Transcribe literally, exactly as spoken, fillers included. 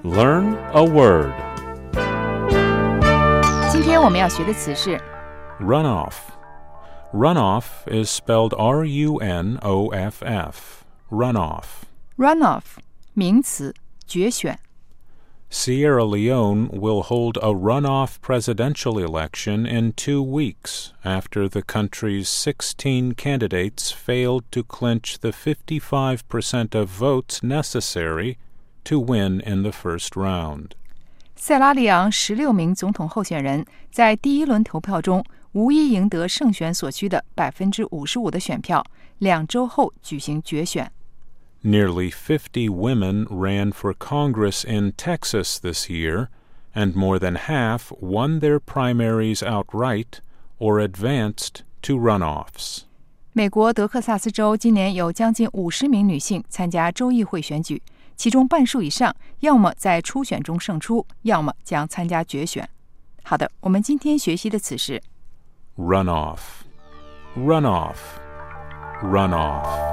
Learn a word. 今天我们要学的词是 Runoff. Runoff is spelled R U N O F F. Runoff. runoff 名词决选 Sierra Leone will hold a runoff presidential election in two weeks after the country's sixteen candidates failed to clinch the fifty-five percent of votes necessary to win in the first round. 塞拉利昂十六名总统候选人在第一轮投票中无一赢得胜选所需的 百分之五十五 的选票，两周后举行决选。 Nearly fifty women ran for Congress in Texas this year, and more than half won their primaries outright or advanced to runoffs. 美国德克萨斯州今年有将近五十名女性参加州议会选举，其中半数以上要么在初选中胜出，要么将参加决选。好的，我们今天学习的词是 Runoff. Runoff. Runoff.